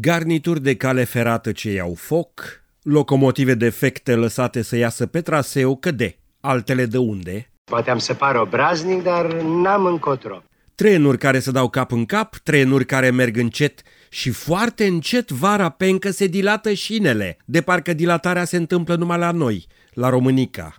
garnituri de cale ferată ce iau foc, locomotive defecte lăsate să iasă pe traseu, că de, altele de unde? Poate am să par obraznic, dar n-am încotro. Trenuri care se dau cap în cap, trenuri care merg încet și foarte încet vara pencă se dilată șinele, de parcă dilatarea se întâmplă numai la noi, la Românica.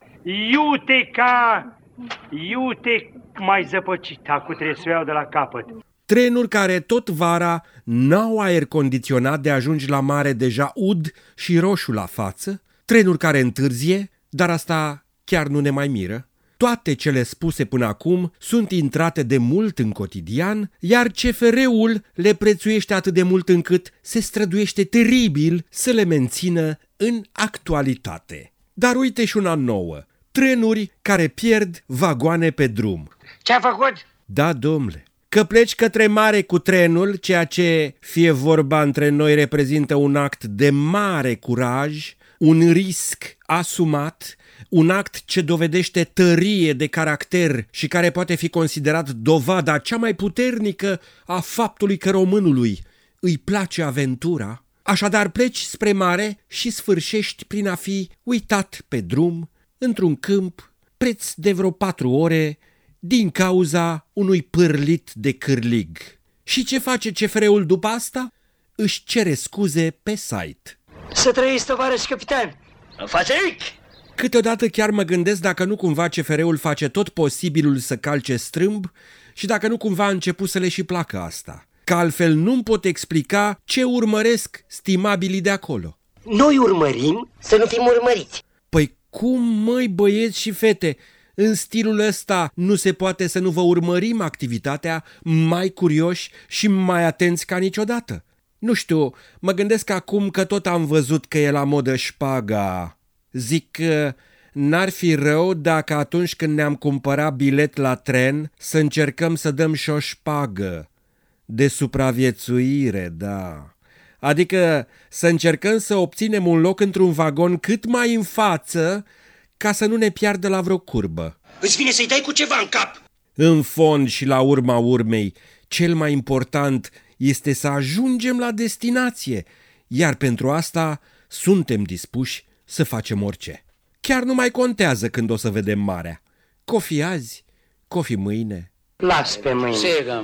Iute mai zăpăcit, acu trebuie să o iau de la capăt. Trenuri care tot vara n-au aer condiționat de ajungi la mare deja ud și roșu la față, trenuri care întârzie, dar asta chiar nu ne mai miră. Toate cele spuse până acum sunt intrate de mult în cotidian, iar CFR-ul le prețuiește atât de mult încât se străduiește teribil să le mențină în actualitate. Dar uite și una nouă, trenuri care pierd vagoane pe drum. Ce-a făcut? Da, domnule, că pleci către mare cu trenul, ceea ce, fie vorba între noi, reprezintă un act de mare curaj, un risc asumat, un act ce dovedește tărie de caracter și care poate fi considerat dovada cea mai puternică a faptului că românului îi place aventura. Așadar pleci spre mare și sfârșești prin a fi uitat pe drum, într-un câmp, preț de vreo 4 ore, din cauza unui pârlit de cârlig. Și ce face CFR-ul după asta? Își cere scuze pe site. Să trăiți, tovarăș capitan! Fațic! Câteodată chiar mă gândesc dacă nu cumva CFR-ul face tot posibilul să calce strâmb și dacă nu cumva a început să le și placă asta. Că altfel nu-mi pot explica ce urmăresc stimabilii de acolo. Noi urmărim să nu fim urmăriți. Păi cum, măi, băieți și fete, în stilul ăsta nu se poate să nu vă urmărim activitatea mai curioși și mai atenți ca niciodată? Nu știu, mă gândesc acum că tot am văzut că e la modă șpaga. Zic că n-ar fi rău dacă atunci când ne-am cumpărat bilet la tren să încercăm să dăm și o șpagă. De supraviețuire, da. Adică să încercăm să obținem un loc într-un vagon cât mai în față ca să nu ne piardă la vreo curbă. Îți vine să-i dai cu ceva în cap. În fond și la urma urmei, cel mai important este să ajungem la destinație, iar pentru asta suntem dispuși să facem orice. Chiar nu mai contează când o să vedem marea. Cofi azi, cofi mâine. Las pe mâine.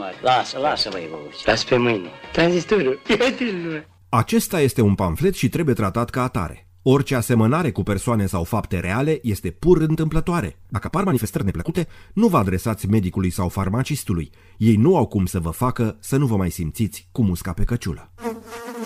Lasă, băi, Las pe mâine. Tranzistorul. Acesta este un pamflet și trebuie tratat ca atare. Orice asemănare cu persoane sau fapte reale este pur întâmplătoare. Dacă apar manifestări neplăcute, nu vă adresați medicului sau farmacistului. Ei nu au cum să vă facă să nu vă mai simțiți cu musca pe căciulă.